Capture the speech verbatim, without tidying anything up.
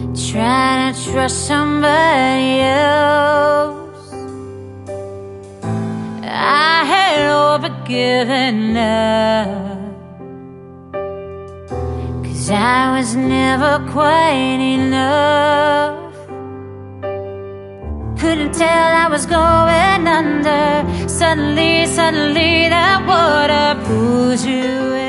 trying to trust somebody else. I had over given up, 'cause I was never quite enough. Couldn't tell I was going under. Suddenly, suddenly that water pulls you in.